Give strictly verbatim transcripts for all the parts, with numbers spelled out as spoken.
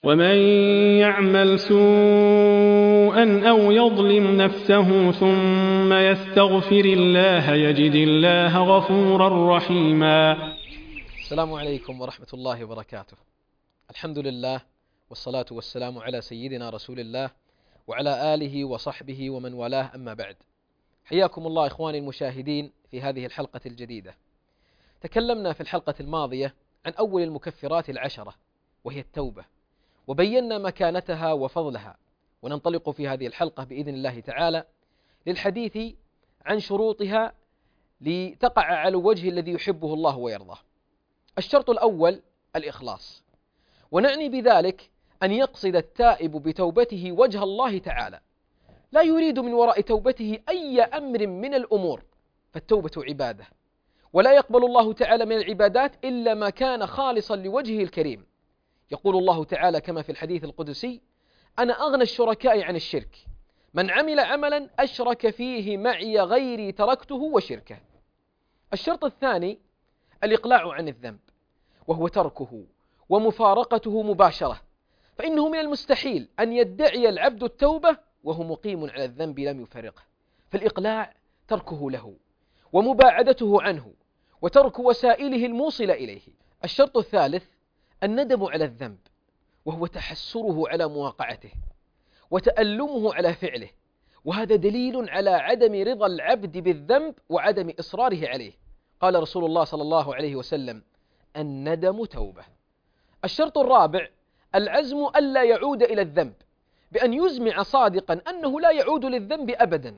ومن يعمل سوءا أو يظلم نفسه ثم يستغفر الله يجد الله غفورا رحيما. السلام عليكم ورحمة الله وبركاته. الحمد لله والصلاة والسلام على سيدنا رسول الله وعلى آله وصحبه ومن والاه، أما بعد. حياكم الله إخواني المشاهدين في هذه الحلقة الجديدة. تكلمنا في الحلقة الماضية عن أول المكفرات العشرة وهي التوبة، وبينا مكانتها وفضلها، وننطلق في هذه الحلقة بإذن الله تعالى للحديث عن شروطها لتقع على الوجه الذي يحبه الله ويرضاه. الشرط الأول الإخلاص، ونعني بذلك أن يقصد التائب بتوبته وجه الله تعالى، لا يريد من وراء توبته أي أمر من الأمور، فالتوبة عبادة، ولا يقبل الله تعالى من العبادات إلا ما كان خالصا لوجهه الكريم. يقول الله تعالى كما في الحديث القدسي: أنا أغنى الشركاء عن الشرك، من عمل عملا أشرك فيه معي غيري تركته وشركه. الشرط الثاني الإقلاع عن الذنب، وهو تركه ومفارقته مباشرة، فإنه من المستحيل أن يدعي العبد التوبة وهو مقيم على الذنب لم يفارقه، فالإقلاع تركه له ومباعدته عنه وترك وسائله الموصلة إليه. الشرط الثالث الندم على الذنب، وهو تحسره على مواقعته وتألمه على فعله، وهذا دليل على عدم رضا العبد بالذنب وعدم إصراره عليه. قال رسول الله صلى الله عليه وسلم: الندم توبة. الشرط الرابع العزم ألا يعود إلى الذنب، بأن يزمع صادقا أنه لا يعود للذنب أبدا،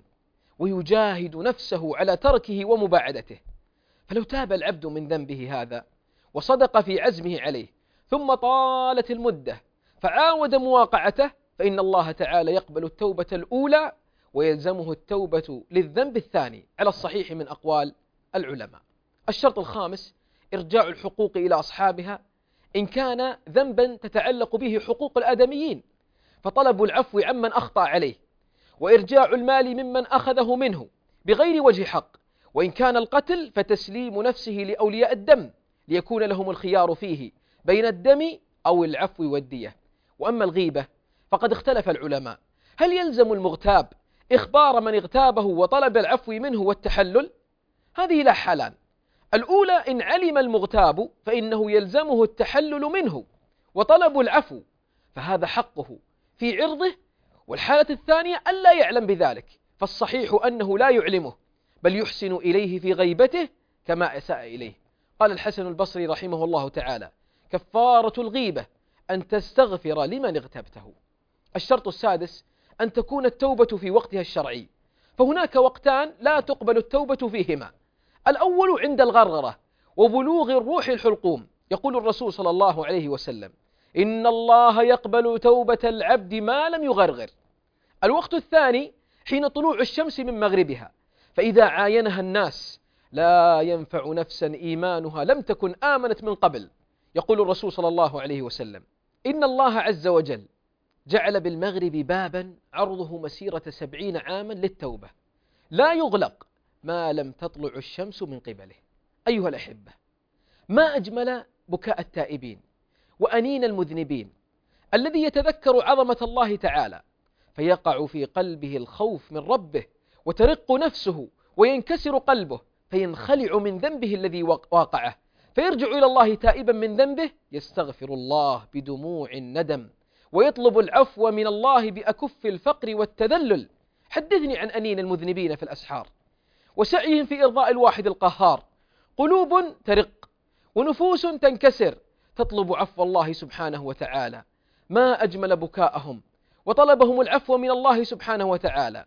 ويجاهد نفسه على تركه ومباعدته. فلو تاب العبد من ذنبه هذا وصدق في عزمه عليه، ثم طالت المدة فعاود مواقعته، فإن الله تعالى يقبل التوبة الأولى ويلزمه التوبة للذنب الثاني على الصحيح من أقوال العلماء. الشرط الخامس إرجاع الحقوق إلى أصحابها، إن كان ذنبا تتعلق به حقوق الآدميين فطلب العفو عمن أخطأ عليه، وإرجاع المال ممن أخذه منه بغير وجه حق، وإن كان القتل فتسليم نفسه لأولياء الدم ليكون لهم الخيار فيه بين الدم أو العفو والدية. وأما الغيبة فقد اختلف العلماء، هل يلزم المغتاب إخبار من اغتابه وطلب العفو منه والتحلل؟ هذه لا حالان. الأولى إن علم المغتاب فإنه يلزمه التحلل منه وطلب العفو، فهذا حقه في عرضه. والحالة الثانية ألا يعلم بذلك، فالصحيح أنه لا يعلمه بل يحسن إليه في غيبته كما أساء إليه. قال الحسن البصري رحمه الله تعالى: كفارة الغيبة أن تستغفر لمن اغتبته. الشرط السادس أن تكون التوبة في وقتها الشرعي، فهناك وقتان لا تقبل التوبة فيهما: الأول عند الغرغرة وبلوغ الروح الحلقوم، يقول الرسول صلى الله عليه وسلم: إن الله يقبل توبة العبد ما لم يغرغر. الوقت الثاني حين طلوع الشمس من مغربها، فإذا عاينها الناس لا ينفع نفسا إيمانها لم تكن آمنت من قبل. يقول الرسول صلى الله عليه وسلم: إن الله عز وجل جعل بالمغرب بابا عرضه مسيرة سبعين عاما للتوبة، لا يغلق ما لم تطلع الشمس من قبله. أيها الأحبة، ما أجمل بكاء التائبين وأنين المذنبين الذي يتذكر عظمة الله تعالى فيقع في قلبه الخوف من ربه، وترق نفسه وينكسر قلبه، فينخلع من ذنبه الذي واقعه، فيرجع إلى الله تائبا من ذنبه، يستغفر الله بدموع الندم، ويطلب العفو من الله بأكف الفقر والتذلل. حدثني عن أنين المذنبين في الأسحار وسعيهم في إرضاء الواحد القهار، قلوب ترق ونفوس تنكسر تطلب عفو الله سبحانه وتعالى. ما أجمل بكاءهم وطلبهم العفو من الله سبحانه وتعالى.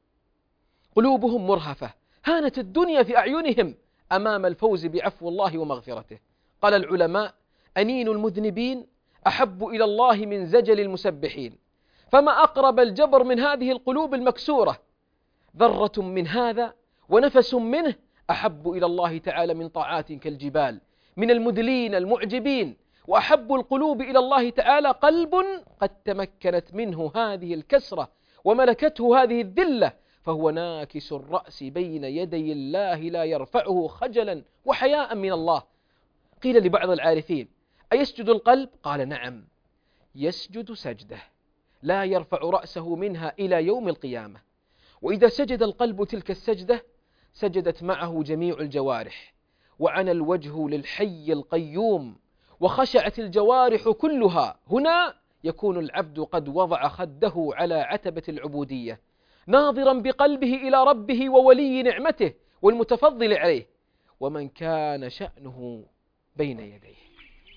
قلوبهم مرهفة، هانت الدنيا في أعينهم أمام الفوز بعفو الله ومغفرته. قال العلماء: أنين المذنبين أحب إلى الله من زجل المسبحين، فما أقرب الجبر من هذه القلوب المكسورة، ذرة من هذا ونفس منه أحب إلى الله تعالى من طاعات كالجبال، من المذلين المعجبين. وأحب القلوب إلى الله تعالى قلب قد تمكنت منه هذه الكسرة وملكته هذه الذلة، فهو ناكس الرأس بين يدي الله لا يرفعه خجلا وحياء من الله. قيل لبعض العارفين: أيسجد القلب؟ قال: نعم، يسجد سجدة لا يرفع رأسه منها إلى يوم القيامة، وإذا سجد القلب تلك السجدة سجدت معه جميع الجوارح، وعن الوجه للحي القيوم، وخشعت الجوارح كلها. هنا يكون العبد قد وضع خده على عتبة العبودية، ناظرا بقلبه إلى ربه وولي نعمته والمتفضل عليه، ومن كان شأنه بين يديه.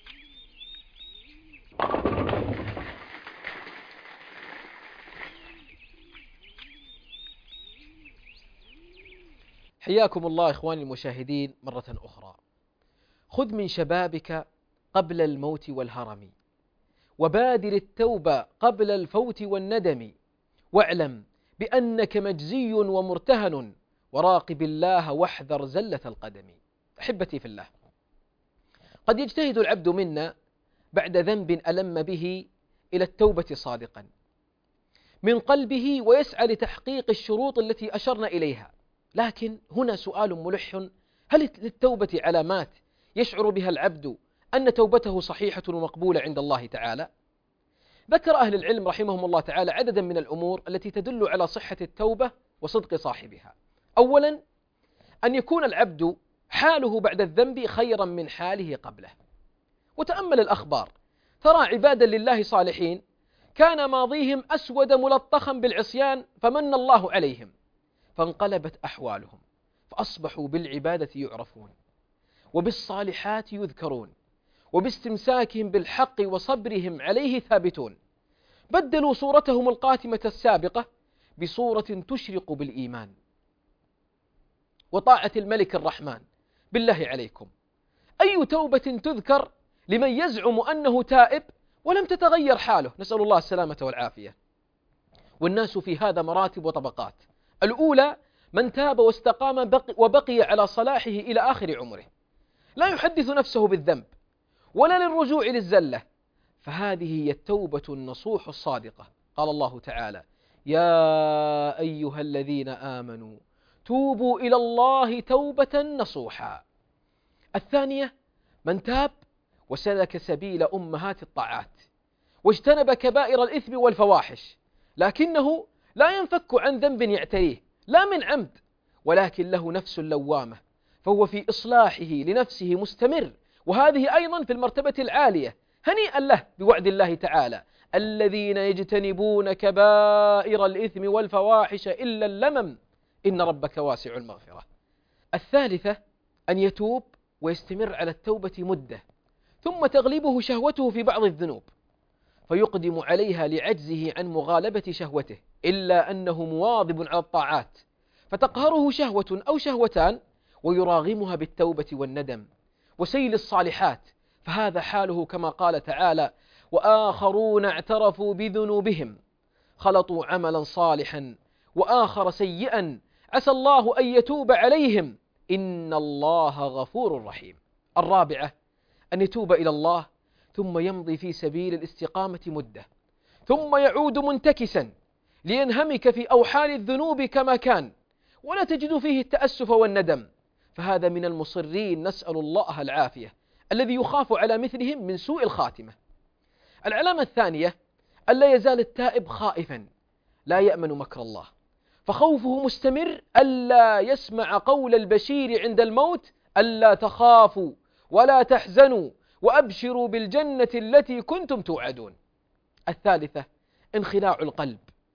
حياكم الله إخواني المشاهدين مرة أخرى. خذ من شبابك قبل الموت والهرم، وبادر التوبة قبل الفوت والندم، واعلم بأنك مجزي ومرتهن، وراقب الله واحذر زلة القدم. أحبتي في الله، قد يجتهد العبد منا بعد ذنب ألم به إلى التوبة صادقا من قلبه، ويسعى لتحقيق الشروط التي أشرنا إليها، لكن هنا سؤال ملح: هل للتوبة علامات يشعر بها العبد أن توبته صحيحة ومقبولة عند الله تعالى؟ ذكر أهل العلم رحمهم الله تعالى عددا من الأمور التي تدل على صحة التوبة وصدق صاحبها. أولا، أن يكون العبد حاله بعد الذنب خيرا من حاله قبله. وتأمل الأخبار، ترى عبادا لله صالحين كان ماضيهم أسود ملطخا بالعصيان فمن الله عليهم فانقلبت أحوالهم، فأصبحوا بالعبادة يعرفون، وبالصالحات يذكرون، وباستمساكهم بالحق وصبرهم عليه ثابتون. بدلوا صورتهم القاتمة السابقة بصورة تشرق بالإيمان وطاعة الملك الرحمن. بالله عليكم، أي توبة تذكر لمن يزعم أنه تائب ولم تتغير حاله؟ نسأل الله السلامة والعافية. والناس في هذا مراتب وطبقات. الأولى من تاب واستقام بقي وبقي على صلاحه إلى آخر عمره، لا يحدث نفسه بالذنب ولا للرجوع للزلة، فهذه هي التوبة النصوح الصادقة. قال الله تعالى: يا أيها الذين آمنوا توبوا إلى الله توبة نصوحا. الثانية من تاب وسلك سبيل أمهات الطاعات واجتنب كبائر الإثم والفواحش، لكنه لا ينفك عن ذنب يعتريه لا من عمد، ولكن له نفس لوامة، فهو في إصلاحه لنفسه مستمر، وهذه أيضا في المرتبة العالية. هنيئا له بوعد الله تعالى: الذين يجتنبون كبائر الإثم والفواحش إلا اللمم إن ربك واسع المغفرة. الثالثة أن يتوب ويستمر على التوبة مدة، ثم تغلبه شهوته في بعض الذنوب فيقدم عليها لعجزه عن مغالبة شهوته، إلا أنه مواظب على الطاعات فتقهره شهوة أو شهوتان ويراغمها بالتوبة والندم وسيل الصالحات، فهذا حاله كما قال تعالى: وآخرون اعترفوا بذنوبهم خلطوا عملا صالحا وآخر سيئا عسى الله أن يتوب عليهم إن الله غفور رحيم. الرابعة أن يتوب إلى الله ثم يمضي في سبيل الاستقامة مدة، ثم يعود منتكسا لينهمك في أوحال الذنوب كما كان، ولا تجد فيه التأسف والندم، فهذا من المصرين نسأل الله العافية، الذي يخاف على مثلهم من سوء الخاتمة. العلامة الثانية ألا يزال التائب خائفا لا يأمن مكر الله، فخوفه مستمر ألا يسمع قول البشير عند الموت: ألا تخافوا ولا تحزنوا وأبشروا بالجنة التي كنتم توعدون. الثالثة انخلاع القلب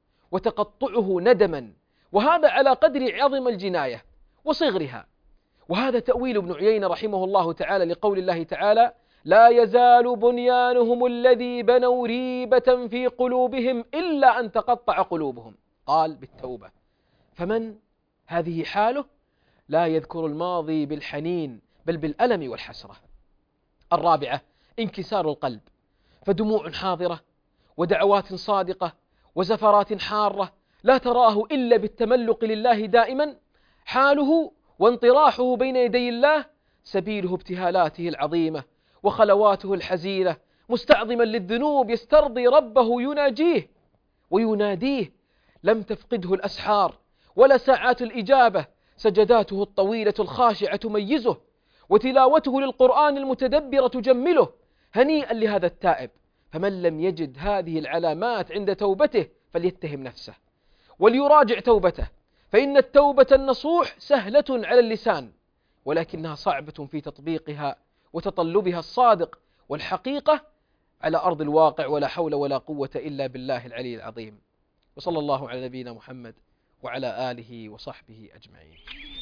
وتقطعه ندما، وهذا على قدر عظم الجناية وصغرها، وهذا تأويل ابن عيينة رحمه الله تعالى لقول الله تعالى: لا يزال بنيانهم الذي بنوا ريبة في قلوبهم إلا أن تقطع قلوبهم. قال: بالتوبة. فمن هذه حاله لا يذكر الماضي بالحنين بل بالألم والحسرة. الرابعة انكسار القلب، فدموع حاضرة ودعوات صادقة وزفرات حارة لا تراه إلا بالتملق لله دائما، حاله وانطراحه بين يدي الله سبيله ابتهالاته العظيمة وخلواته الحزينة، مستعظما للذنوب يسترضي ربه يناجيه ويناديه. لم تفقده الأسحار ولا ساعات الإجابة، سجداته الطويلة الخاشعة تميزه، وتلاوته للقرآن المتدبر تجمله. هنيئا لهذا التائب، فمن لم يجد هذه العلامات عند توبته فليتهم نفسه وليراجع توبته، فإن التوبة النصوح سهلة على اللسان ولكنها صعبة في تطبيقها وتطلبها الصادق والحقيقة على أرض الواقع، ولا حول ولا قوة إلا بالله العلي العظيم. وصلى الله على نبينا محمد وعلى آله وصحبه أجمعين.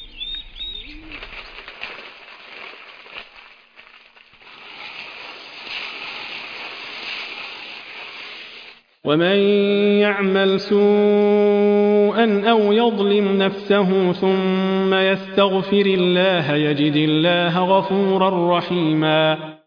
ومن يعمل سوءا أو يظلم نفسه ثم يستغفر الله يجد الله غفورا رحيما.